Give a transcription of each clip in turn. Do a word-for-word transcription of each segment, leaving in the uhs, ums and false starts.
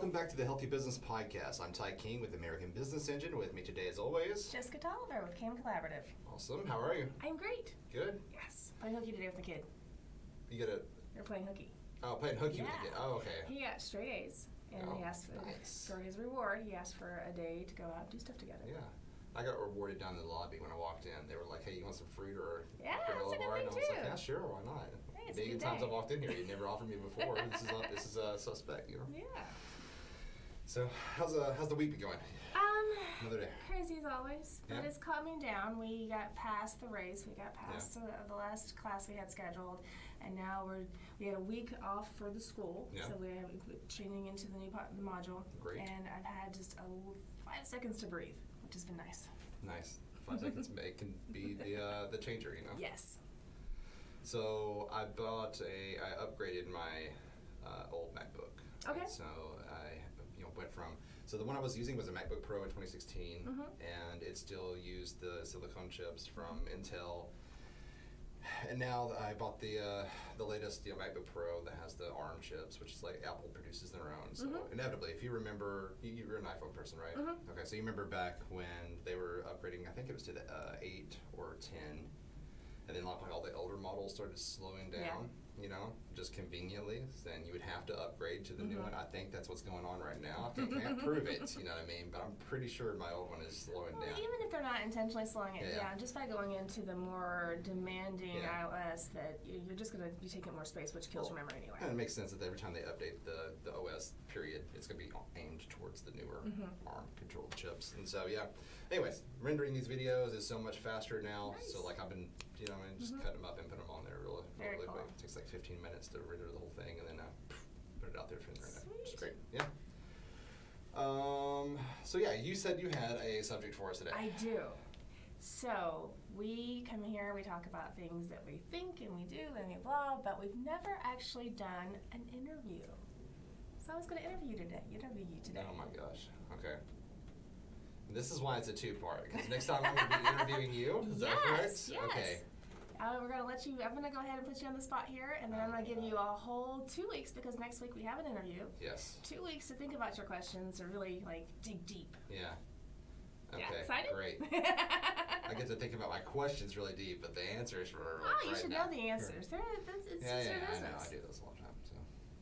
welcome back to the Healthy Business Podcast. I'm Ty King with American Business Engine. With me today, as always, Jessica Tolliver with Cam Collaborative. Awesome. How are you? I'm great. Good. Yes. Playing hooky today with the kid. You got a They're playing hooky. oh playing hooky Yeah. with the kid. Oh, okay. He got straight A's, and Oh, he asked for, nice. for his reward. He asked for a day to go out and do stuff together. Yeah. I got rewarded down in the lobby when I walked in. They were like, "Hey, you want some fruit or Yeah, granola that's a good bar?" thing And I was like, too. "Yeah, sure. Why not?" Hey, it's a Many good times day. I've walked in here, you never offered me before. this is a, this is a suspect, you know. Yeah. So how's uh how's the week been going? Um, Another day. crazy as always, but Yeah. it's calming down. We got past the race. We got past the, the last class we had scheduled, and now we're we had a week off for the school, Yeah. so we're training into the new po- the module. Great. And I've had just a l- five seconds to breathe, which has been nice. Nice. Five seconds. It can be the uh, the changer, you know. Yes. So I bought a, I upgraded my uh, old MacBook. Okay. And so I, you know, went from, so the one I was using was a MacBook Pro in twenty sixteen, Mhm. and it still used the silicone chips from Intel. And now I bought the uh, the latest, you know, MacBook Pro that has the ARM chips, which is like Apple produces their own. So Mhm. inevitably, if you remember, you, you're an iPhone person, right? Mhm. Okay, so you remember back when they were upgrading, I think it was to the uh, eight or ten, and then like all the older models started slowing down, you know, just conveniently, then you would have to upgrade to the new Mhm. one. I think that's what's going on right now. I can't prove it, you know what I mean? But I'm pretty sure my old one is slowing Well, down. even if they're not intentionally slowing it Yeah. down, just by going into the more demanding Yeah. iOS, that you- you're just going to be taking more space, which kills Well, your memory anyway. And it makes sense that every time they update the, the O S period, it's going to be aimed towards the newer Mhm. ARM controlled chips. And so, yeah. Anyways, rendering these videos is so much faster now. Nice. So, like, I've been, you know, I mean, just Mhm. cut them up and put them on there really, Very really cool. quick. It takes like fifteen minutes to render the whole thing and then uh, put it out there for the internet, which is Sweet. great. Yeah. Um, so, yeah, you said you had a subject for us today. I do. So we come here, we talk about things that we think and we do and we blah, but we've never actually done an interview. So I was going to interview you today. Interview you today. Oh my gosh. Okay. This is why it's a two-part, because next time I'm going to be interviewing you. Is that correct? Yes, yes. Okay. Uh, we're going to let you, I'm going to go ahead and put you on the spot here, and then I'm going to give you a whole two weeks because next week we have an interview. Yes. Two weeks to think about your questions, to really like dig deep. Yeah. Okay. Yeah, excited? Great. I get to think about my questions really deep, but the answers were like Oh, you right should now. know the answers. They're, that's, it's, Yeah, it's yeah, your I business. know. I do this all the time. So.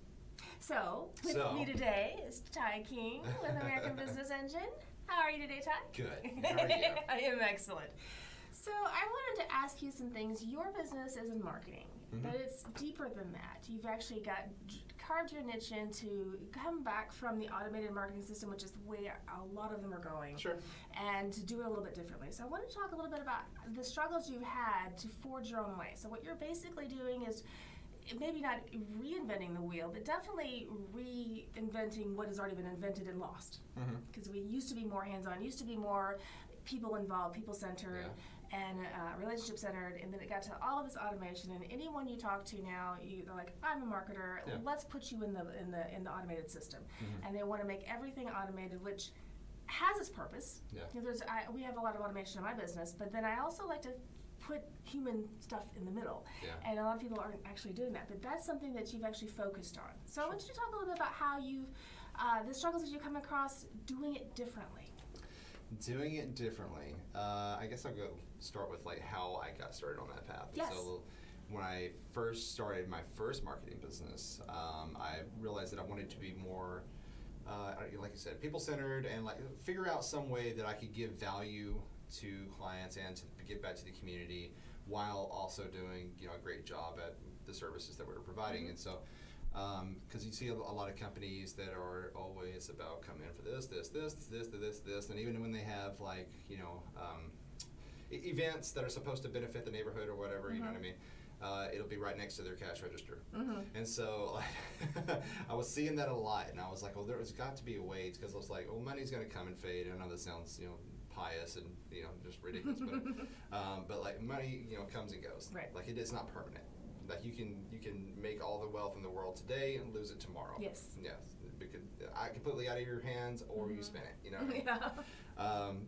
So, with So. me today is Ty King with American Business Engine. How are you today, Ty? Good. How are you? I am excellent. So, I wanted to ask you some things. Your business is in marketing, Mhm. but it's deeper than that. You've actually got carved your niche into come back from the automated marketing system, which is the way a lot of them are going, Sure. and to do it a little bit differently. So, I want to talk a little bit about the struggles you've had to forge your own way. So, what you're basically doing is maybe not reinventing the wheel, but definitely reinventing what has already been invented and lost. Mm-hmm. Because we used to be more hands-on, used to be more people involved, people-centered, and uh, relationship-centered, and then it got to all of this automation. And anyone you talk to now, you, they're like, "I'm a marketer. Yeah. Let's put you in the in the in the automated system." Mhm. And they want to make everything automated, which has its purpose. Yeah. You know, there's I, we have a lot of automation in my business, but then I also like to put human stuff in the middle. Yeah. And a lot of people aren't actually doing that, but that's something that you've actually focused on. So I want you to talk a little bit about how you've, uh, the struggles that you come across doing it differently. Doing it differently. Uh, I guess I'll go start with like how I got started on that path. Yes. So when I first started my first marketing business, um, I realized that I wanted to be more, uh, like you said, people-centered and like figure out some way that I could give value to clients and to give back to the community while also doing, you know, a great job at the services that we were providing. Mm-hmm. And so, because you see a, a lot of companies that are always about come in for this, this, this, this, this, this, and even when they have like, you know, um, e- events that are supposed to benefit the neighborhood or whatever, you know what I mean, uh, it'll be right next to their cash register. Mm-hmm. And so like, I was seeing that a lot, and I was like, well, there's got to be a way, because I was like, well, money's going to come and fade. I know that sounds, you know, pious and, you know, just ridiculous, but, um, but like money, you know, comes and goes. Right. Like it is not permanent. Like you can you can make all the wealth in the world today and lose it tomorrow. Yes. Yes. Because I completely out of your hands, or Mhm. you spend it. You know what I mean? Yeah. Um,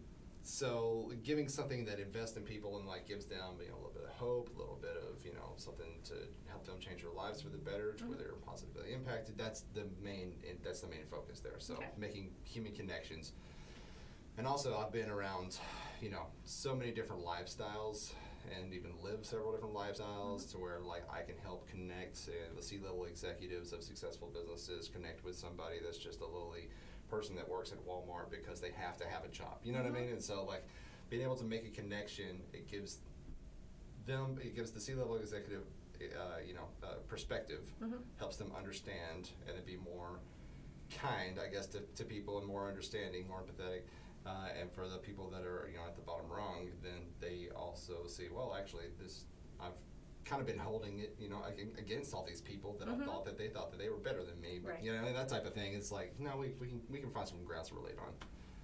so giving something that invests in people and like gives them, you know, a little bit of hope, a little bit of, you know, something to help them change their lives for the better, to Mhm. where they're positively impacted. That's the main, that's the main focus there. So Okay. making human connections. And also I've been around, you know, so many different lifestyles and even lived several different lifestyles Mhm. to where like I can help connect uh, the C-level executives of successful businesses, connect with somebody that's just a lowly person that works at Walmart because they have to have a job. You know what I Mhm. mean? And so like being able to make a connection, it gives them, it gives the C-level executive, uh, you know, uh, perspective, Mhm. helps them understand and to be more kind, I guess, to, to people and more understanding, more empathetic. Uh, and for the people that are, you know, at the bottom rung, then they also see, well, actually, this, I've kind of been holding it, you know, ag- against all these people that Mhm. I thought that they thought that they were better than me, but, Right. you know, and that type of thing. It's like, no, we, we can we can find some grounds to relate on.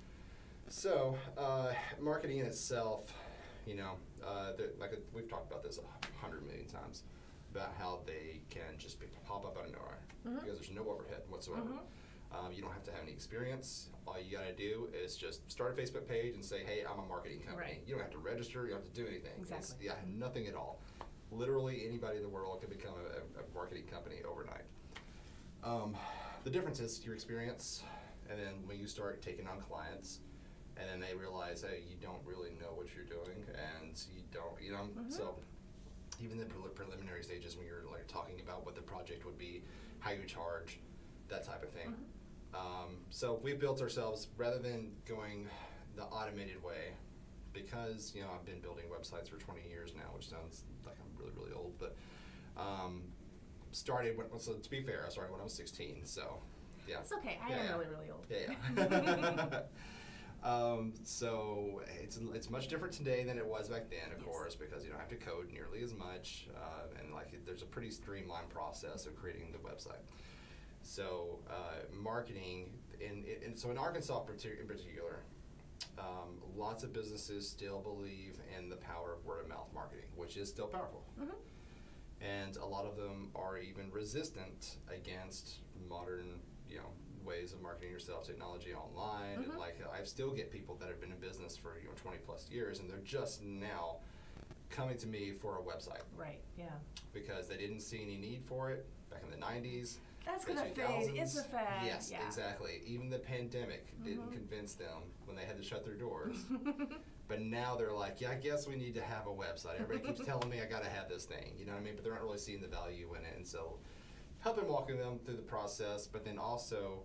So, uh, marketing in itself, you know, uh, the, like a, we've talked about this a hundred million times about how they can just be, pop up out of nowhere Mhm. because there's no overhead whatsoever. Mhm. Um, you don't have to have any experience. All you gotta do is just start a Facebook page and say, hey, I'm a marketing company. Right. You don't have to register, you don't have to do anything. It's- Exactly. yeah, nothing at all. Literally anybody in the world can become a, a marketing company overnight. Um, the difference is your experience, and then when you start taking on clients, and then they realize, hey, you don't really know what you're doing, and you don't, you know, Mhm. so even the prelim- preliminary stages when you're like talking about what the project would be, how you charge, that type of thing. Mhm. Um, so we've built ourselves, rather than going the automated way, because, you know, I've been building websites for twenty years now, which sounds like I'm really, really old, but um, started when, so to be fair, I started when I was sixteen, so yeah. It's okay. I Yeah, am yeah. really, really old. Yeah, yeah. um, so it's it's much different today than it was back then, of Yes. course, because you don't have to code nearly as much, uh, and like it, there's a pretty streamlined process of creating the website. So uh, marketing, in, in so in Arkansas partic- in particular, um, lots of businesses still believe in the power of word of mouth marketing, which is still powerful. Mhm. And a lot of them are even resistant against modern, you know, ways of marketing yourself, technology online. Mhm. And like I still get people that have been in business for, you know, twenty plus years, and they're just now coming to me for a website Right. Yeah. because they didn't see any need for it back in the nineties. That's the gonna fade. two thousands. It's a fad. Yes, Yeah. exactly. Even the pandemic didn't Mhm. convince them when they had to shut their doors. But now they're like, yeah, I guess we need to have a website. Everybody keeps telling me I gotta have this thing, you know what I mean? But they're not really seeing the value in it. And so helping walking them through the process, but then also,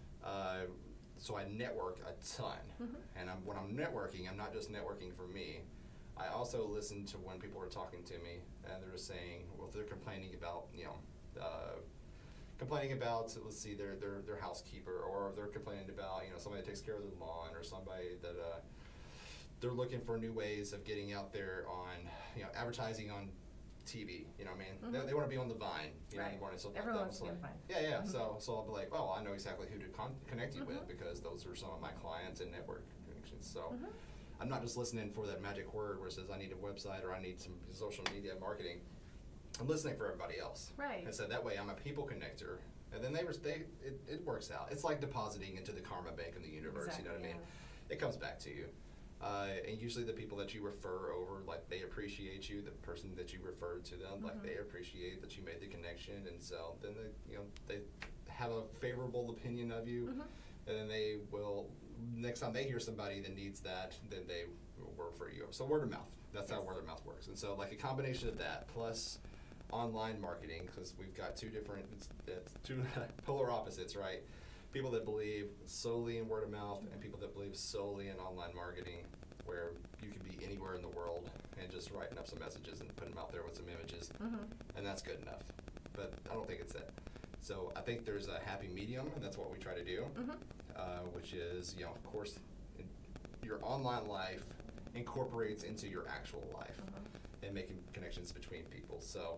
uh, so I network a ton. Mhm. And I'm, when I'm networking, I'm not just networking for me. I also listen to when people are talking to me and they're saying, well, if they're complaining about, you know, uh, complaining about, let's see, their, their, their housekeeper, or they're complaining about, you know, somebody that takes care of their lawn, or somebody that, uh, they're looking for new ways of getting out there on, you know, advertising on T V, you know what I mean? They, Mhm. they wanna be on the Vine, you know, in Right. the morning, so that- Everyone that wants was to be like- on Vine. Yeah, yeah, Mhm. so, so I'll be like, well, I know exactly who to con- connect you with, Mhm. because those are some of my clients and network connections, so. Mhm. I'm not just listening for that magic word where it says I need a website or I need some social media marketing. I'm listening for everybody else. Right. And so that way I'm a people connector. And then they, res- they it, it works out. It's like depositing into the karma bank of the universe, you know what I Exactly, mean? It comes back to you. Uh, and usually the people that you refer over, like they appreciate you, the person that you referred to them, like Mhm. they appreciate that you made the connection, and so then they, you know, they have a favorable opinion of you, Mhm. and then they will, next time they hear somebody that needs that, then they will refer you. So word of mouth, that's how Yes. word of mouth works. And so like a combination of that plus online marketing, because we've got two different, it's, it's two polar opposites, right? People that believe solely in word of mouth and people that believe solely in online marketing, where you can be anywhere in the world and just writing up some messages and putting them out there with some images, Mhm. and that's good enough. But I don't think it's that. So I think there's a happy medium, and that's what we try to do, Mhm. uh, which is, you know, of course, in, your online life incorporates into your actual life Mhm. and making connections between people. So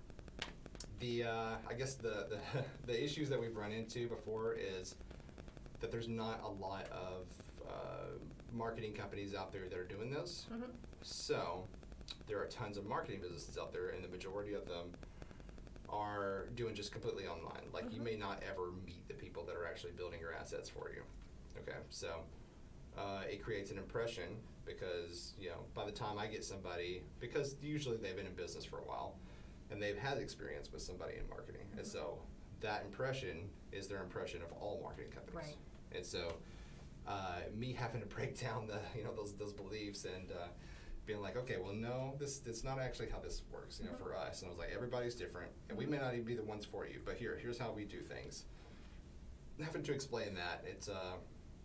the uh, I guess the, the the issues that we've run into before is that there's not a lot of uh, marketing companies out there that are doing this. Mhm. So there are tons of marketing businesses out there, and the majority of them are doing just completely online. Like you Mhm. may not ever meet the people that are actually building your assets for you. Okay, so uh, it creates an impression because, you know, by the time I get somebody, because usually they've been in business for a while and they've had experience with somebody in marketing. Mm-hmm. And so that impression is their impression of all marketing companies. Right. And so uh, me having to break down the, you know, those those beliefs and uh, being like, okay, well, no, this it's not actually how this works, you know, mm-hmm. for us. And I was like, everybody's different, and we may not even be the ones for you, but here, here's how we do things. Having to explain that, it's uh,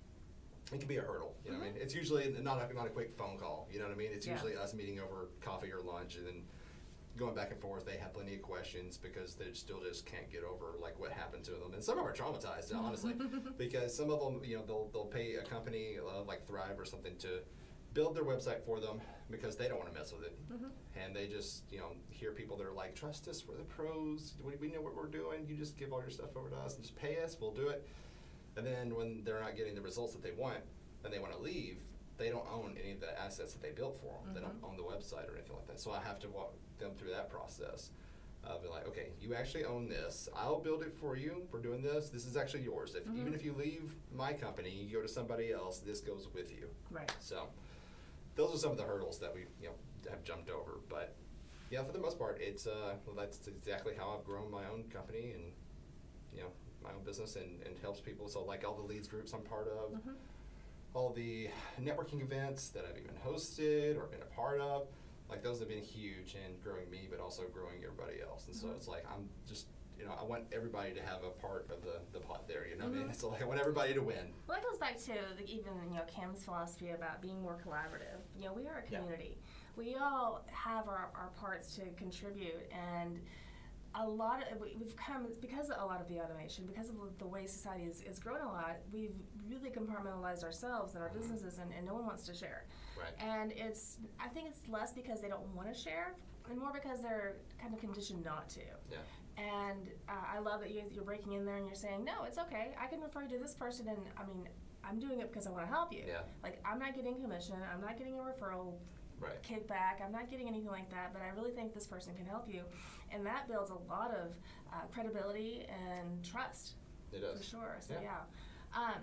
it can be a hurdle, you know mm-hmm. what I mean? It's usually not a, not a quick phone call, you know what I mean? It's yeah. usually us meeting over coffee or lunch and then going back and forth. They have plenty of questions because they still just can't get over like what happened to them. And some of them are traumatized, honestly, because some of them, you know, they'll they'll pay a company uh, like Thrive or something to build their website for them because they don't want to mess with it. Mm-hmm. And they just, you know, hear people that are like, trust us, we're the pros, we, we know what we're doing, you just give all your stuff over to us and just pay us, we'll do it. And then when they're not getting the results that they want and they want to leave, they don't own any of the assets that they built for them. Mm-hmm. They don't own the website or anything like that. So I have to walk them through that process of like, okay, you actually own this. I'll build it for you. We're doing this. This is actually yours. If mm-hmm. even if you leave my company, you go to somebody else, this goes with you. Right. So those are some of the hurdles that we, you know, have jumped over. But yeah, for the most part, it's uh, well, that's exactly how I've grown my own company and, you know, my own business and, and helps people. So like all the leads groups I'm part of, mm-hmm. all the networking events that I've even hosted or been a part of, like those have been huge in growing me, but also growing everybody else. And mm-hmm. so it's like, I'm just, you know, I want everybody to have a part of the, the pot there, you know mm-hmm. what I mean? So like, I want everybody to win. Well, that goes back to the, even, you know, Cam's philosophy about being more collaborative. You know, we are a community. Yeah. We all have our, our parts to contribute, and a lot of, we've come, because of a lot of the automation, because of the way society is, is growing a lot, we've really compartmentalized ourselves and our mm-hmm. businesses, and, and no one wants to share. Right. And it's, I think it's less because they don't want to share, and more because they're kind of conditioned not to. Yeah. And uh, I love that you, you're breaking in there and you're saying, no, it's okay. I can refer you to this person, and I mean, I'm doing it because I want to help you. Yeah. Like, I'm not getting commission. I'm not getting a referral right. kickback. I'm not getting anything like that, but I really think this person can help you. And that builds a lot of uh, credibility and trust. It does. For sure. So, yeah. yeah. Um,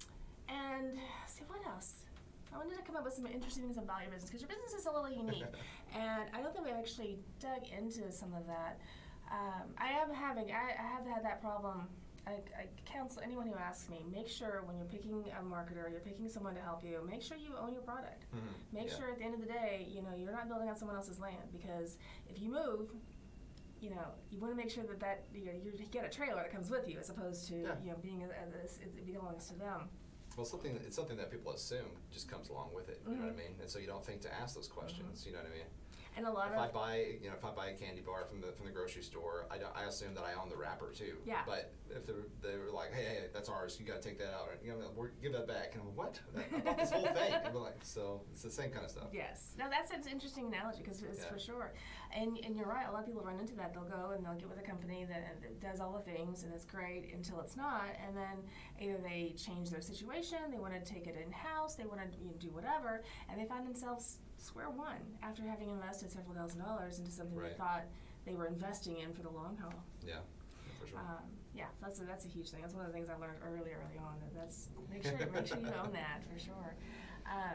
and see, what else? I wanted to come up with some interesting things about your business, because your business is a little unique. And I don't think we actually dug into some of that. Um, I am having, I, I have had that problem. I, I counsel anyone who asks me, make sure when you're picking a marketer, you're picking someone to help you, make sure you own your product. Mm-hmm. Make yeah. sure at the end of the day, you know, you're not building on someone else's land, because if you move, you know, you want to make sure that, that you know, you get a trailer that comes with you, as opposed to, yeah. you know, being a, a, it belongs to them. Well, something it's something that people assume just comes along with it. You mm-hmm. know what I mean? And so you don't think to ask those questions. Mm-hmm. You know what I mean? And a lot if of I buy, you know, if I buy a candy bar from the from the grocery store, I, don't, I assume that I own the wrapper too. Yeah. But if they were, they were like, hey, hey, that's ours, you got to take that out, you know, we're, give that back, and I'm like, what? I bought this whole thing. And like, so it's the same kind of stuff. Yes. No, that's an interesting analogy, because it's yeah. for sure. And and you're right. A lot of people run into that. They'll go and they'll get with a company that, that does all the things, and it's great until it's not. And then either they change their situation, they want to take it in house, they want to you know, do whatever, and they find themselves square one after having invested several thousand dollars into something right. they thought they were investing in for the long haul. Yeah, for sure. Um, yeah, that's a, that's a huge thing. That's one of the things I learned early, early on. That that's make sure make sure you own that for sure. Um,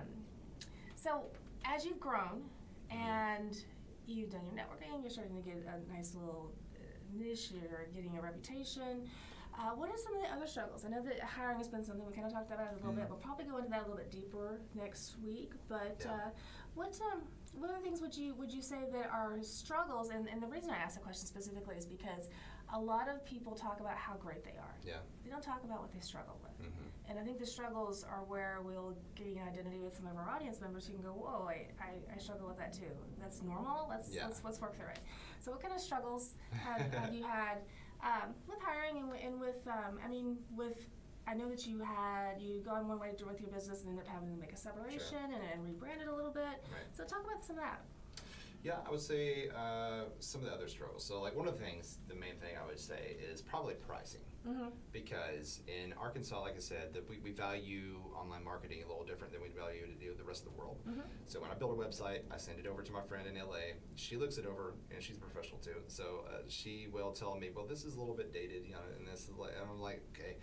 so as you've grown and you've done your networking, you're starting to get a nice little niche. You're getting a reputation. Uh, what are some of the other struggles? I know that hiring has been something we kind of talked about a little mm. bit. We'll probably go into that a little bit deeper next week. But yeah. uh, what um, what other things would you would you say that are struggles? And, and the reason I asked the question specifically is because a lot of people talk about how great they are. Yeah. They don't talk about what they struggle with. Mm-hmm. And I think the struggles are where we'll gain identity with some of our audience members who can go, whoa, I, I, I struggle with that too. That's normal. Let's yeah. let's let's work through it. So what kind of struggles have, have you had? Um, with hiring and, and with, um, I mean, with, I know that you had, you gone one way with your business and ended up having to make a separation sure. and, and rebrand it a little bit. Right. So talk about some of that. Yeah, I would say uh, some of the other struggles. So like one of the things, the main thing I would say is probably pricing. Mm-hmm. Because in Arkansas, like I said, that we, we value online marketing a little different than we value you know, the rest of the world. Mm-hmm. So when I build a website, I send it over to my friend in L A. She looks it over, and she's a professional too. So uh, she will tell me, well, this is a little bit dated, you know, and this is like, and I'm like, okay.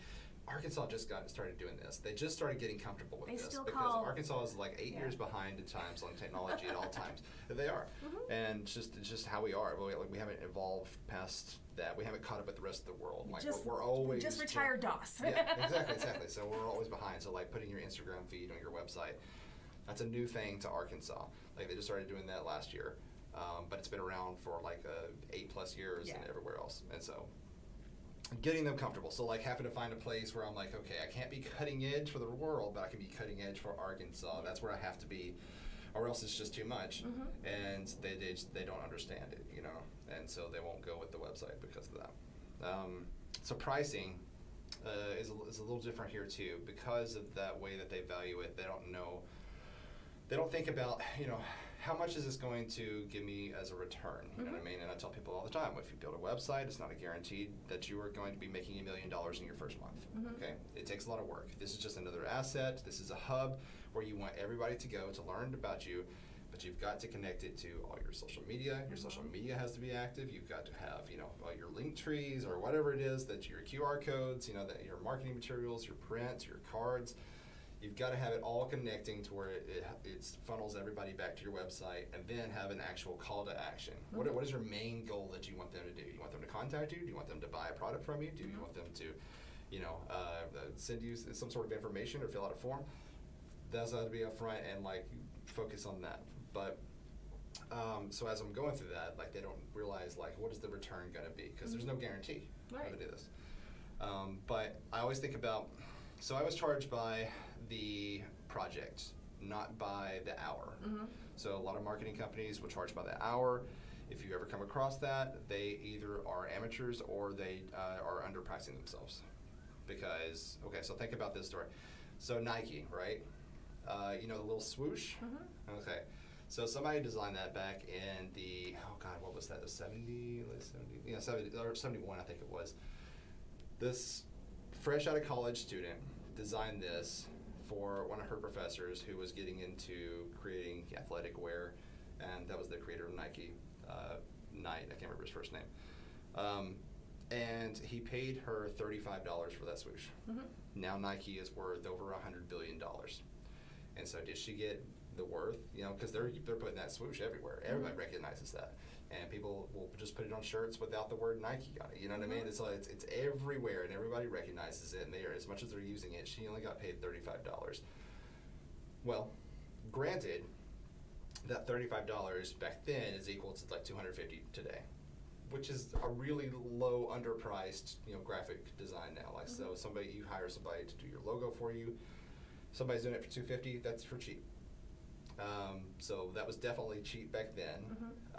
Arkansas just got started doing this. They just started getting comfortable with They this still because call- Arkansas is like eight Yeah. years behind at times on technology at all times. They are, Mhm. and it's just it's just how we are. We, like, we haven't evolved past that. We haven't caught up with the rest of the world. Like just, we're, we're always just retired DOS. yeah, exactly, exactly. So we're always behind. So like putting your Instagram feed on your website, that's a new thing to Arkansas. Like they just started doing that last year, um, but it's been around for like uh, eight plus years Yeah. and everywhere else. And so getting them comfortable. So like having to find a place where I'm like, okay, I can't be cutting edge for the world, but I can be cutting edge for Arkansas. That's where I have to be, or else it's just too much. Mhm. And they they, just, they don't understand it, you know, and so they won't go with the website because of that. Um, so pricing uh, is, a, is a little different here too because of that way that they value it. They don't know, they don't think about, you know, how much is this going to give me as a return? You know what I Mhm. mean? And I tell people all the time, if you build a website, it's not a guaranteed that you are going to be making a million dollars in your first month. Mhm. Okay, it takes a lot of work. This is just another asset. This is a hub where you want everybody to go to learn about you, but you've got to connect it to all your social media. Your social Mhm. media has to be active. You've got to have, you know, all your link trees or whatever it is, that your Q R codes, you know, that your marketing materials, your prints, your cards. You've got to have it all connecting to where it, it, it funnels everybody back to your website, and then have an actual call to action. What, Mhm. what is your main goal that you want them to do? You want them to contact you? Do you want them to buy a product from you? Do you Mhm. want them to, you know, uh, send you s- some sort of information or fill out a form? That's got to be upfront and like focus on that. But um, so as I'm going through that, like they don't realize like what is the return going to be, because there's no guarantee how to Right. do this. Um, but I always think about, so I was charged by the project, not by the hour. Mhm. So a lot of marketing companies will charge by the hour. If you ever come across that, they either are amateurs or they uh, are underpricing themselves. Because, okay, so think about this story. So Nike, right? Uh, you know the little swoosh? Mhm. Okay. So somebody designed that back in the, oh God, what was that, the seventy, late seventy, yeah, seventy, or seventy-one, I think it was. This fresh out of college student designed this for one of her professors who was getting into creating athletic wear, and that was the creator of Nike, uh, Knight, I can't remember his first name. Um, and he paid her thirty-five dollars for that swoosh. Mhm. Now Nike is worth over one hundred billion dollars. And so did she get the worth? You know, because they're, they're putting that swoosh everywhere. Everybody Mhm. recognizes that. And people will just put it on shirts without the word Nike on it. You know what I mean? Mhm. It's like, it's, it's everywhere, and everybody recognizes it. And they are, as much as they're using it, she only got paid thirty-five dollars. Well, granted, that thirty-five dollars back then is equal to like two hundred fifty dollars today, which is a really low, underpriced, you know, graphic design now. Like, so Mhm. somebody, you hire somebody to do your logo for you. Somebody's doing it for two hundred fifty dollars, that's for cheap. Um, so that was definitely cheap back then.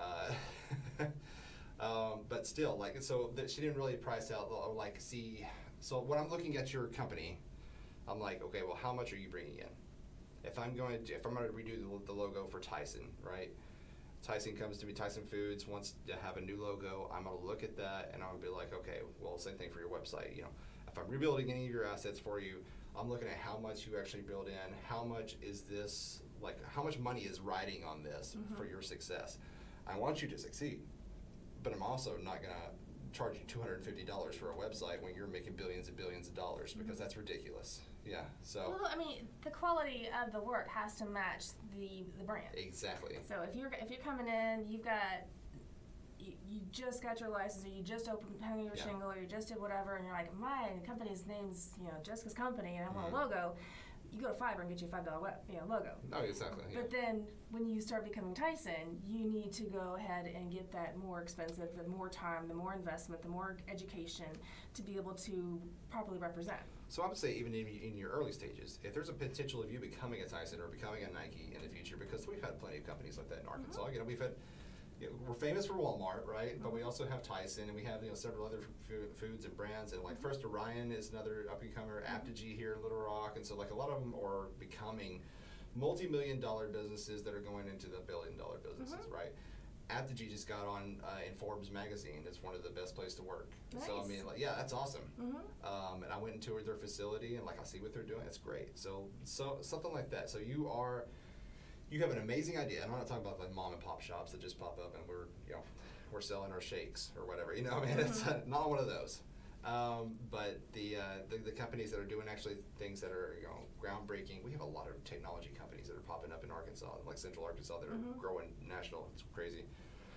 Mhm. Uh, um, but still, like, so that she didn't really price out, or like, see, so when I'm looking at your company, I'm like, okay, well, how much are you bringing in? If I'm going to, if I'm going to redo the, the logo for Tyson, right? Tyson comes to me, Tyson Foods wants to have a new logo. I'm going to look at that and I'm going to be like, okay, well, same thing for your website. You know, if I'm rebuilding any of your assets for you, I'm looking at how much you actually build in, how much is this, like, how much money is riding on this Mhm. for your success. I want you to succeed, but I'm also not going to charge you two hundred fifty dollars for a website when you're making billions and billions of dollars, because Mhm. that's ridiculous. Yeah, so. Well, I mean, the quality of the work has to match the the brand. Exactly. So if you're if you're coming in, you've got you, you just got your license, or you just opened hung your Yeah. shingle, or you just did whatever, and you're like, my company's name's you know Jessica's Company, and I want Mhm. a logo. You go to Fiverr and get you a five dollar web you know logo. Oh, exactly. Yeah. But then when you start becoming Tyson, you need to go ahead and get that more expensive, the more time, the more investment, the more education to be able to properly represent. So I would say even in, in your early stages, if there's a potential of you becoming a Tyson or becoming a Nike in the future, because we've had plenty of companies like that in Arkansas. Mhm. You know, we've had, you know, we're famous for Walmart, right? But we Mhm. also have Tyson, and we have you know several other f- foods and brands, and like Mhm. First Orion is another up and comer, Apogee here in Little Rock, and so like a lot of them are becoming multi-million dollar businesses that are going into the billion dollar businesses, Mhm. right? Apogee just got on uh, in Forbes magazine as one of the best places to work. So I Nice. mean, like, yeah, that's awesome. Mm-hmm. Um, and I went and toured their facility, and like I see what they're doing. It's great. So, so something like that. So you are, you have an amazing idea. And I'm not talking about like mom and pop shops that just pop up and we're, you know, we're selling our shakes or whatever. You know, I mean, it's uh, not one of those. Um, but the, uh, the the companies that are doing actually things that are, you know, groundbreaking. We have a lot of technology companies that are popping up in Arkansas, like Central Arkansas, that are Mhm. growing national. It's crazy.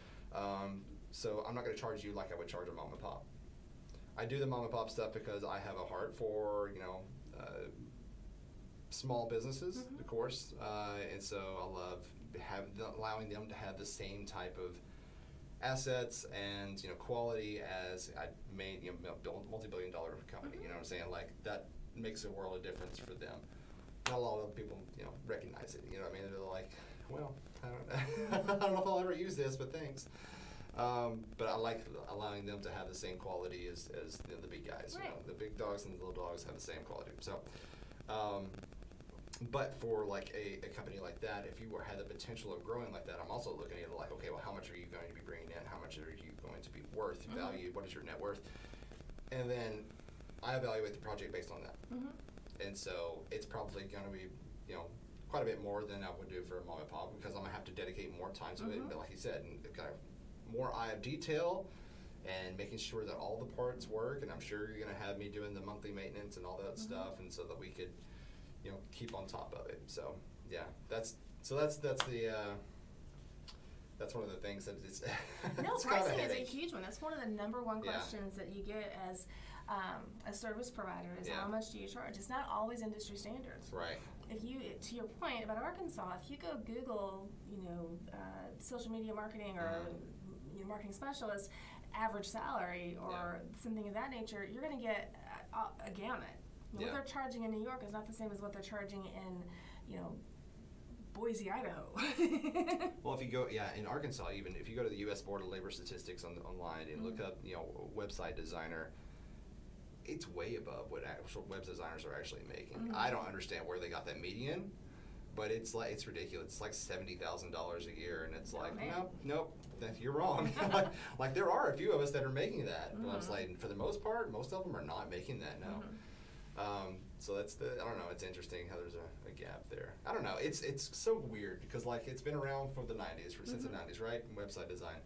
Um, so I'm not going to charge you like I would charge a mom and pop. I do the mom and pop stuff because I have a heart for, you know, uh, small businesses, Mhm. of course, uh, and so I love have allowing them to have the same type of assets and, you know, quality as I made, you know, build multi-billion dollar company. You know what I'm saying? Like, that makes a world of difference for them. Not a lot of people, you know, recognize it. You know what I mean? They're like, well, I don't know. I don't know if I'll ever use this, but thanks. Um, but I like allowing them to have the same quality as, as you know, the big guys. Right. You know, the big dogs and the little dogs have the same quality. So, um, but for like a, a company like that, if you were, had the potential of growing like that, I'm also looking at it like, okay, well, how much are you going to be bringing in? How much are you going to be worth, Mhm. valued? What is your net worth? And then I evaluate the project based on that. Mhm. And so it's probably going to be, you know, quite a bit more than I would do for a mom and pop, because I'm going to have to dedicate more time to it. Mhm. But like you said, and kind of more eye of detail and making sure that all the parts work. And I'm sure you're going to have me doing the monthly maintenance and all that Mhm. stuff, and so that we could, you know, keep on top of it. So yeah, that's so that's that's the uh, that's one of the things that it's. No, it's kind of a pricing is a headache. huge one. That's one of the number one Yeah. questions that you get as um, a service provider is Yeah. how much do you charge? It's not always industry standards. Right. If you, to your point about Arkansas, if you go Google, you know, uh, social media marketing or Mhm. you know, marketing specialist, average salary or Yeah. something of that nature, you're going to get a, a gamut. You know, Yeah. What they're charging in New York is not the same as what they're charging in, you know, Boise, Idaho. Well, if you go, yeah, in Arkansas, even if you go to the U S Board of Labor Statistics on online and look Mhm. up, you know, website designer, it's way above what actual web designers are actually making. Mhm. I don't understand where they got that median, but it's like it's ridiculous. It's like seventy thousand dollars a year, and it's Oh, like, man. nope, nope, that, you're wrong. like, like there are a few of us that are making that, but I'm Mhm. like, for the most part, most of them are not making that. No. Mhm. Um, so that's the, I don't know, it's interesting how there's a, a gap there. I don't know, it's it's so weird because like it's been around for the nineties, for, since the Mhm. nineties, right? Website design.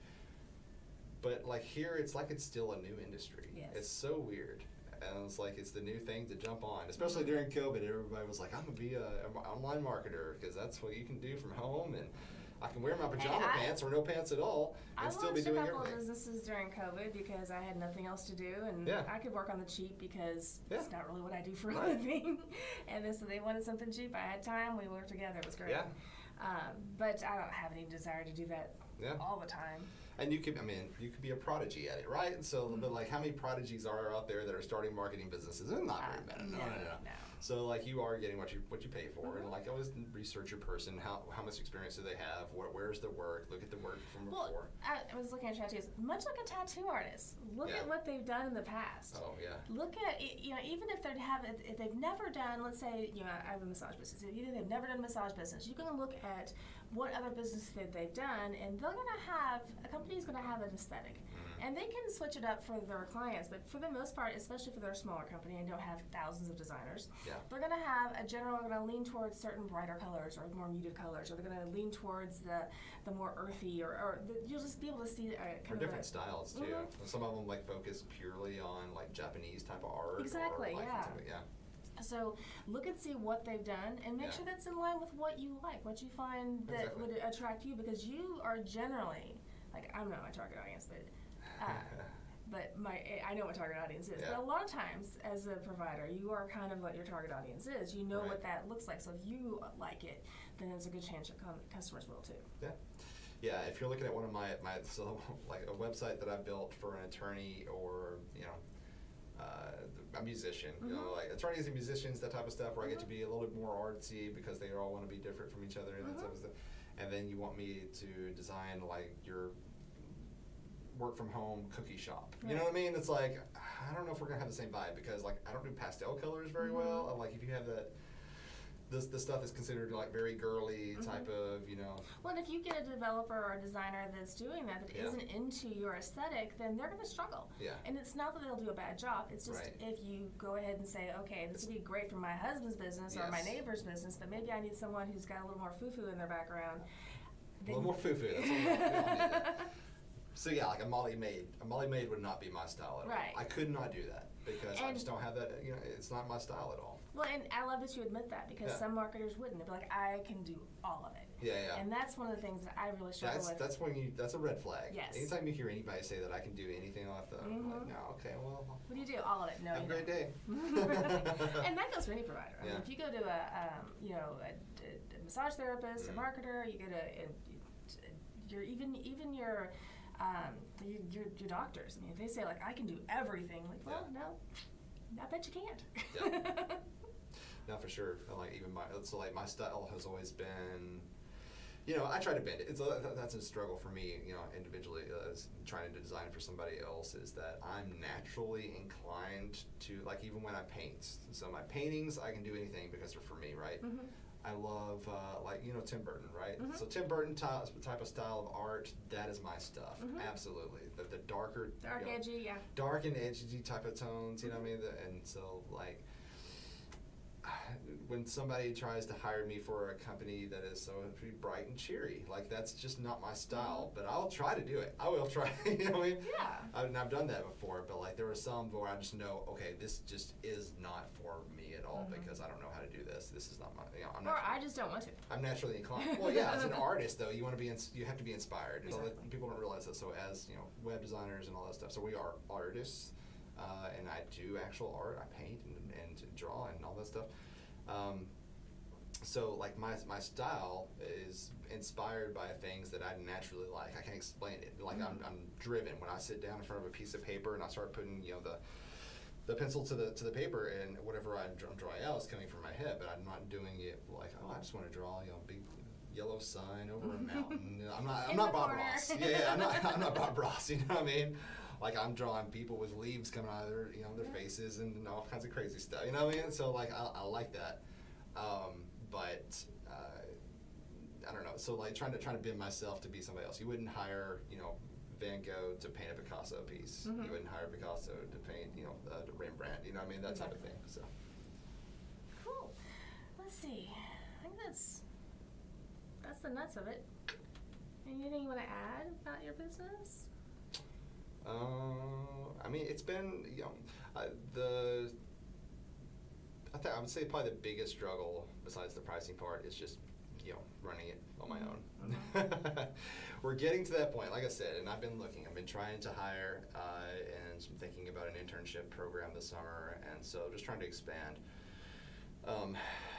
But like here, it's like it's still a new industry. Yes. It's so weird. And it's like it's the new thing to jump on, especially Mhm. during COVID. Everybody was like, I'm gonna be a, an online marketer because that's what you can do from home, and I can wear my pajama I- pants or no pants at all and I still be launched a doing couple everything. of businesses during COVID because I had nothing else to do, and Yeah. I could work on the cheap because it's Yeah. not really what I do for a Right. living. And then, so they wanted something cheap. I had time. We worked together. It was great. Yeah. Um, but I don't have any desire to do that Yeah. all the time. And you could, I mean, you could be a prodigy at it, right? And so, but like, how many prodigies are out there that are starting marketing businesses? There's not very Uh, many. No, no, no. no. So, like, you are getting what you what you pay for, Mhm. and like, always research your person. How how much experience do they have? Where, where's the work? Look at the work from Well, before. I, I was looking at tattoos. Much like a tattoo artist, look Yeah. at what they've done in the past. Oh yeah. Look at, y- you know, even if they have, if they've never done, let's say, you know, I have a massage business. If they've never done a massage business, you can look at what other business that they've done, and they're going to have, a company's going to have an aesthetic. Mhm. And they can switch it up for their clients, but for the most part, especially for their smaller company and don't have thousands of designers, Yeah. they're going to have a general, they're going to lean towards certain brighter colors or more muted colors, or they're going to lean towards the, the more earthy, or, or the, you'll just be able to see uh, kind For of different a, styles too. Mhm. Some of them like focus purely on like Japanese type of art. Exactly, Or, like, yeah. Yeah. So look and see what they've done, and make Yeah. sure that's in line with what you like, what you find that Exactly. would attract you, because you are generally, like, I'm not my target audience, but uh, but my I know what target audience is. Yeah. But a lot of times, as a provider, you are kind of what your target audience is. You know Right. what that looks like. So if you like it, then there's a good chance your com- customers will too. Yeah. Yeah, if you're looking at one of my, my so like a website that I built for an attorney or, you know, uh, a musician, you know, Mhm. like attorneys and musicians, that type of stuff, where I get to Mhm. be a little bit more artsy because they all want to be different from each other and that Mhm. type of stuff. And then you want me to design like your work from home cookie shop. You know Right. what I mean? It's like, I don't know if we're gonna have the same vibe because like I don't do pastel colors very Mhm. well. I'm like if you have that, this the stuff that's considered like very girly Mhm. type of, you know. Well, and if you get a developer or a designer that's doing that, that Yeah. isn't into your aesthetic, then they're going to struggle. Yeah. And it's not that they'll do a bad job. It's just Right. if you go ahead and say, okay, this would be great for my husband's business or my Yes. neighbor's business, but maybe I need someone who's got a little more foo-foo in their background. A little more foo-foo, that's what we all- we all need that. So yeah, like a Molly Maid. A Molly Maid would not be my style at all. Right. I could not do that because I And- just don't have that. You know, it's not my style at all. Well, and I love that you admit that because Yeah. some marketers wouldn't. They'd be like, I can do all of it. Yeah, yeah. And that's one of the things that I really struggle That's with. that's when you that's a red flag. Yes. Anytime you hear anybody say that I can do anything like that, I'm like, Mhm. no, okay, well, What do you do? All of it. No, have a you great don't. day. And that goes for any provider. I mean, Yeah. if you go to a, um, you know, a, a, a massage therapist, Mhm. a marketer, you go to, a, your even even your, um, your, your your doctors. I mean, if they say like I can do everything, like, well, Yeah. no, I bet you can't. Yeah. No, for sure. And, like even my so like my style has always been, you know, I try to bend it. It's a, that's a struggle for me, you know, individually, uh, is trying to design for somebody else. Is that I'm naturally inclined to like even when I paint. So my paintings, I can do anything because they're for me, right? Mhm. I love uh, like you know Tim Burton, right? Mhm. So Tim Burton ty- type of style of art, that is my stuff. Mhm. Absolutely, the the darker, Dark, you know, edgy, yeah. dark and edgy type of tones. You know what I mean? The, and so like when somebody tries to hire me for a company that is so pretty bright and cheery, like that's just not my style. Mhm. But I'll try to do it. I will try. You know what I mean? Yeah. I've, and I've done that before, but like there were some where I just know, okay, this just is not for me at all Mhm. because I don't know how to do this. This is not my. You know, I'm Or not. I just don't want to. I'm naturally inclined. Well, yeah, as an artist though, you want to be, ins- you have to be inspired. So Exactly. that people don't realize that. So as you know, web designers and all that stuff. So we are artists, uh, and I do actual art. I paint and, and draw and all that stuff. Um, so like my my style is inspired by things that I naturally like. I can't explain it. Like I'm Mhm. I'm driven when I sit down in front of a piece of paper and I start putting you know the the pencil to the to the paper and whatever I dr- I'm drawing out is coming from my head, but I'm not doing it like oh I just want to draw you know a big yellow sign over a mountain. You know, I'm not I'm In not the Bob corner. Ross. Yeah, yeah, I'm not I'm not Bob Ross. You know what I mean? Like I'm drawing people with leaves coming out of their you know their Yeah. faces and all kinds of crazy stuff. You know what I mean? So like I, I like that, um, but. Uh, I don't know. So like trying to trying to bend myself to be somebody else. You wouldn't hire, you know, Van Gogh to paint a Picasso piece. Mhm. You wouldn't hire Picasso to paint, you know, uh, Rembrandt. You know what I mean? That type of thing. So. Cool. Let's see. I think that's that's the nuts of it. Anything you want to add about your business? Uh, I mean, it's been you know, uh, the. I think I would say probably the biggest struggle besides the pricing part is just you know running it on my own. Mhm. We're getting to that point, like I said, and I've been looking. I've been trying to hire uh, and I'm thinking about an internship program this summer, and so just trying to expand. Um,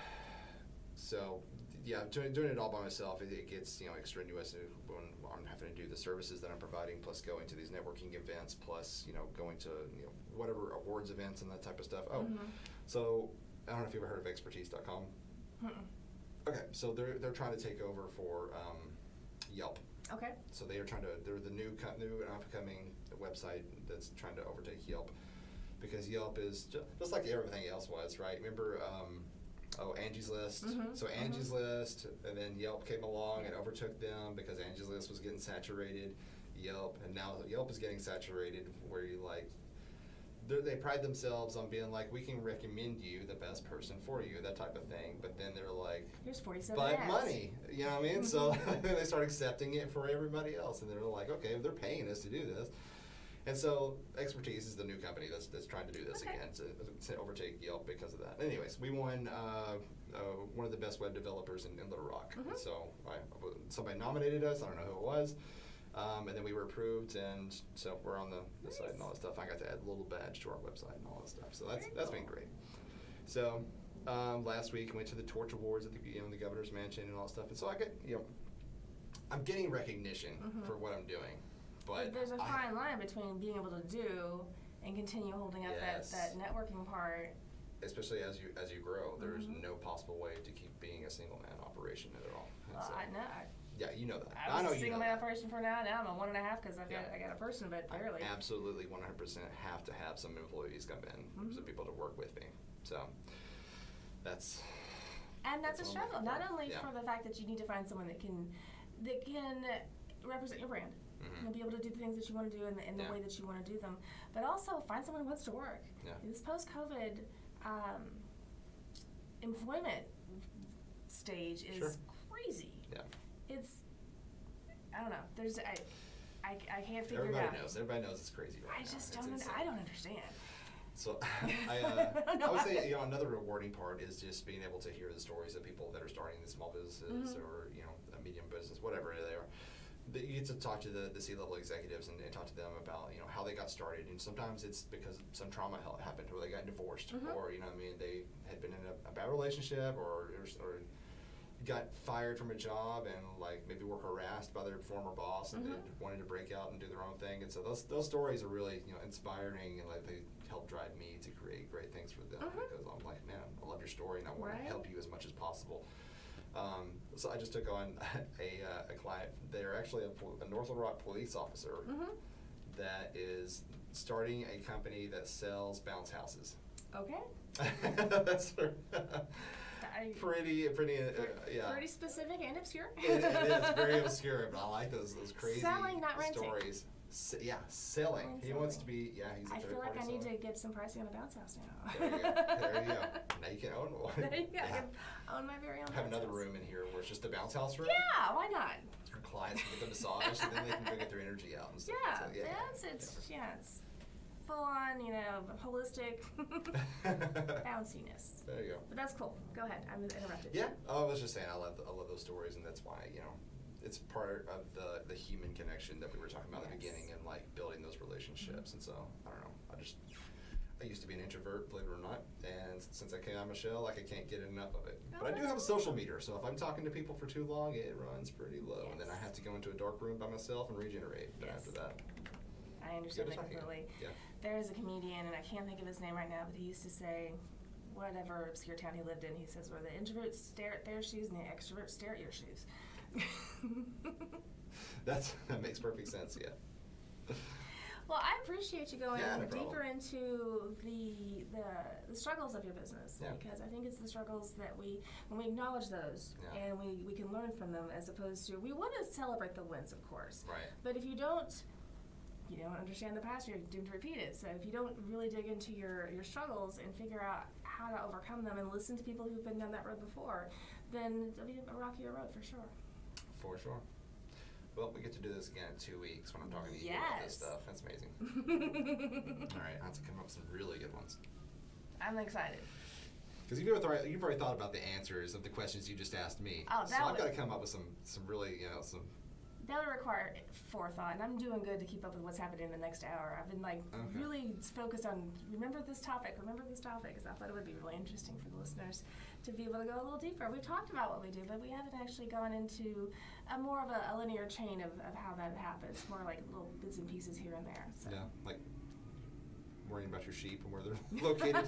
so yeah, doing, doing it all by myself, it, it gets you know extraneous when I'm having to do the services that I'm providing, plus going to these networking events, plus you know going to you know whatever awards events and that type of stuff. Oh, Mhm. so I don't know if you've ever heard of expertise dot com. Mm-mm. Okay, so they're they're trying to take over for um, Yelp. Okay. So they are trying to. They're the new co- new and upcoming website that's trying to overtake Yelp, because Yelp is just, just like everything else was, right? Remember, um, oh Angie's List. Mhm, So Angie's List, and then Yelp came along and overtook them because Angie's List was getting saturated. Yelp, and now Yelp is getting saturated, where you like. they're- They pride themselves on being like, we can recommend you the best person for you, that type of thing. But then they're like, Here's forty-seven but ads. money, you know what I mean? So they start accepting it for everybody else, and they're like, okay, they're paying us to do this. And so Expertise is the new company that's that's trying to do this Okay. again, to, to overtake Yelp because of that. Anyways, we won uh, uh, one of the best web developers in, in Little Rock. Mhm. And so I, somebody nominated us, I don't know who it was, um, and then we were approved, and so we're on the, the Nice. site and all that stuff. I got to add a little badge to our website and all that stuff. So that's Very that's cool. been great. So um, last week went to the Torch Awards at the you know the governor's mansion and all that stuff, and so I get you know I'm getting recognition Mhm. for what I'm doing, but There's a I- fine line between being able to do and continue holding up Yes. that, that networking part. especially as you as you grow, there's Mhm. no possible way to keep being a single man operation at all. And Well, so- I know. I, yeah, you know that. I was know a you single know man that. operation for now. Now I'm a one and a half because I've got Yeah. I got a person, but I barely. absolutely one hundred percent have to have some employees come in, Mhm. some people to work with me. So that's And that's, That's a what I'm struggle, looking not for. only Yeah. for the fact that you need to find someone that can that can represent your brand Mhm. and be able to do the things that you want to do in the, in the Yeah. way that you want to do them, but also find someone who wants to work. Yeah. This post-COVID um, employment stage is Sure. crazy. yeah. It's I don't know. There's I, I, I can't figure Everybody it out. knows. Everybody knows it's crazy right I now. just It's don't. insane. I don't understand. So I, uh, No, I would I- say, you know, another rewarding part is just being able to hear the stories of people that are starting these small businesses Mhm. or, you know, a medium business, whatever they are. That you get to talk to the, the C-level executives and, and talk to them about, you know, how they got started. And sometimes it's because some trauma hel- happened or they got divorced Mhm. or, you know what I mean, they had been in a, a bad relationship or, or, or got fired from a job and like maybe were harassed by their former boss and Mhm. they wanted to break out and do their own thing. And so those those stories are really, you know, inspiring and like they help drive me to create great things for them Mhm. because I'm like, man, I love your story and I want Right. to help you as much as possible. Um, so I just took on a, uh, a client. They're actually a, pol- a North Little Rock police officer Mhm. that is starting a company that sells bounce houses. Okay. That's I, pretty, pretty, uh, yeah. Pretty specific and obscure. it, it is very obscure, but I like those those crazy Selling, not renting. stories. S- yeah, selling. Selling, He wants to selling. be. Yeah, he's a I third feel like party I need seller. to get some pricing on a bounce house now. There you go. There you go. Now you can own one. There you go. I Yeah. can own my very own Have bounce another house. room in here where it's just a bounce house room. Yeah, why not? Your clients can get the massage, and then they can go get their energy out and stuff. Yeah, So, yeah. that's it's yeah, it's full on, you know, holistic bounciness. There you go. But that's cool. Go ahead. I'm interrupted. Yeah, oh, I was just saying I love I love those stories, and that's why you know it's part of the the human connection that we were talking about at the Yes. beginning, and like building those relationships. And so I don't know, I just I used to be an introvert, believe it or not, and since I came out of my shell, like I can't get enough of it. Oh, But I do that's have a social meter, so if I'm talking to people for too long, it runs pretty low, and then I Yes. have to go into a dark room by myself and regenerate. But Yes. after that, I understand Good that talking. completely. Yeah. There is a comedian, and I can't think of his name right now, but he used to say, whatever obscure town he lived in, he says, where the introverts stare at their shoes and the extroverts stare at your shoes. that's that makes perfect sense. Yeah. Well, I appreciate you going Yeah, no deeper problem. into the, the the struggles of your business Yeah. because I think it's the struggles that we when we acknowledge those Yeah. and we, we can learn from them as opposed to we want to celebrate the wins, of course. Right. But if you don't you don't understand the past, you're doomed to repeat it. So if you don't really dig into your, your struggles and figure out how to overcome them and listen to people who've been down that road before, then it'll be a rockier road for sure. For sure. Well, we get to do this again in two weeks when I'm talking to you about this Yes. stuff. That's amazing. All right, I have to come up with some really good ones. I'm excited. Because you've already, you've already thought about the answers of the questions you just asked me. Oh, so that I've would- got to come up with some, some really, you know, some. That would require forethought, and I'm doing good to keep up with what's happening in the next hour. I've been like Okay. really focused on remember this topic, remember this topic, because I thought it would be really interesting for the listeners to be able to go a little deeper. We've talked about what we do, but we haven't actually gone into a more of a, a linear chain of, of how that happens. More like little bits and pieces here and there. So. Yeah, like worrying about your sheep and where they're located.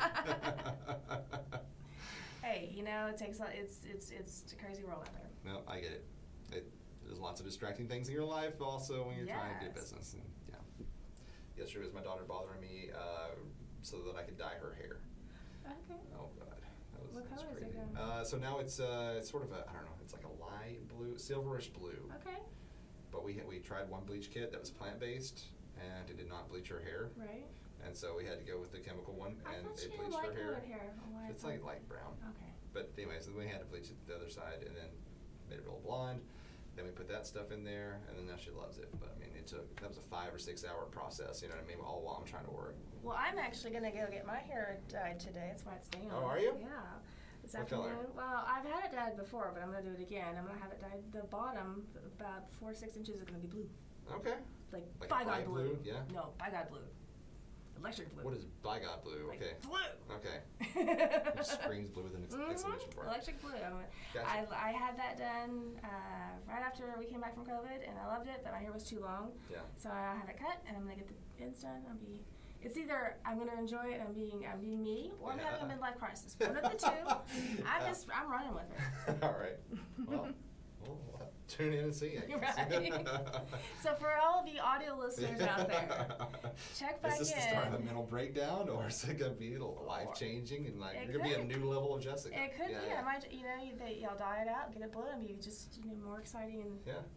Hey, you know, it takes a, it's it's it's a crazy world out there. No, I get it. it. There's lots of distracting things in your life also when you're trying to do Yes. business. And yeah. Yesterday was my daughter bothering me uh, so that I could dye her hair. Okay. Oh god, that was, What that was color is it crazy. again? Uh, so now it's uh, it's sort of a I don't know, it's like a light blue, silverish blue. Okay. But we had, we tried one bleach kit that was plant based, and it did not bleach her hair. Right. And so we had to go with the chemical one, I and thought it she had bleached light her hair. colored hair. Oh, why I It's thought- like light brown. Okay. But anyways, then we had to bleach it the other side, and then made it real blonde. Then we put that stuff in there, and then now she loves it. But I mean, it took that was a five or six hour process. You know what I mean? All while I'm trying to work. Well, I'm actually gonna go get my hair dyed today. That's why it's down. Oh, are you? Yeah. This What afternoon. color? Well, I've had it dyed before, but I'm gonna do it again. I'm gonna have it dyed. The bottom, about four or six inches, is gonna be blue, Okay. like, Like a by God bright blue. blue? Yeah. No, by God blue. Electric blue. What is by God blue? Like, Okay. blue. Okay. It just screams blue with an ex- Mhm. exclamation point. Electric blue. Gotcha. I, I had that done uh, right after we came back from COVID, and I loved it, but my hair was too long. Yeah. So I have it cut, and I'm gonna get the ends done. I'll be. It's either I'm gonna enjoy it, I'm being I'm being me, or I'm having a Yeah. midlife crisis. One of the two. I'm Yeah. just I'm running with it. All right. Well, we'll we'll have to tune in and see. I guess. Right. So for all of you audio listeners out there, check back Is this in. the start of a mental breakdown, or is it gonna be life changing and like It you're gonna be a could. new level of Jessica? It could yeah, be. Yeah. I might, you know, you, they, y'all dye it out, get it blue, and be just you know more exciting and yeah.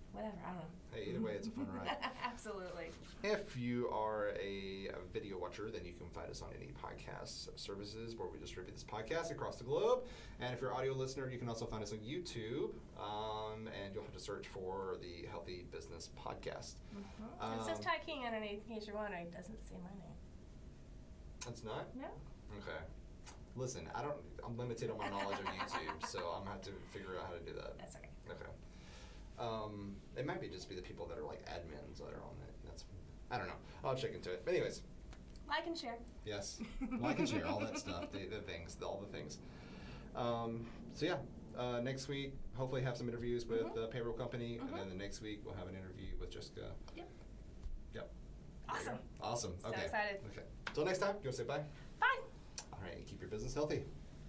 whatever, I don't know. Hey, either way, it's a fun ride. Absolutely. If you are a, a video watcher, then you can find us on any podcast services where we distribute this podcast across the globe. And if you're an audio listener, you can also find us on YouTube, um, and you'll have to search for the Healthy Business Podcast. Mm-hmm. Um, it says Ty King underneath, in case you're wondering. It doesn't say my name. That's not? No. Okay. Listen, I don't. I'm limited on my knowledge of YouTube, so I'm gonna have to figure out how to do that. That's okay. Okay. Um, it might be just be the people that are like admins that are on it. That's. I don't know. I'll check into it. But anyways. Like and share. Yes. Like and share all that stuff. The, the things. The, all the things. Um, so yeah. Uh, next week, hopefully have some interviews with Mhm. the payroll company, Mhm. and then the next week we'll have an interview with Jessica. Yep. Yep. Awesome. Awesome. So Okay. excited. Okay. Until next time, you want to say bye? Bye. All right. Keep your business healthy.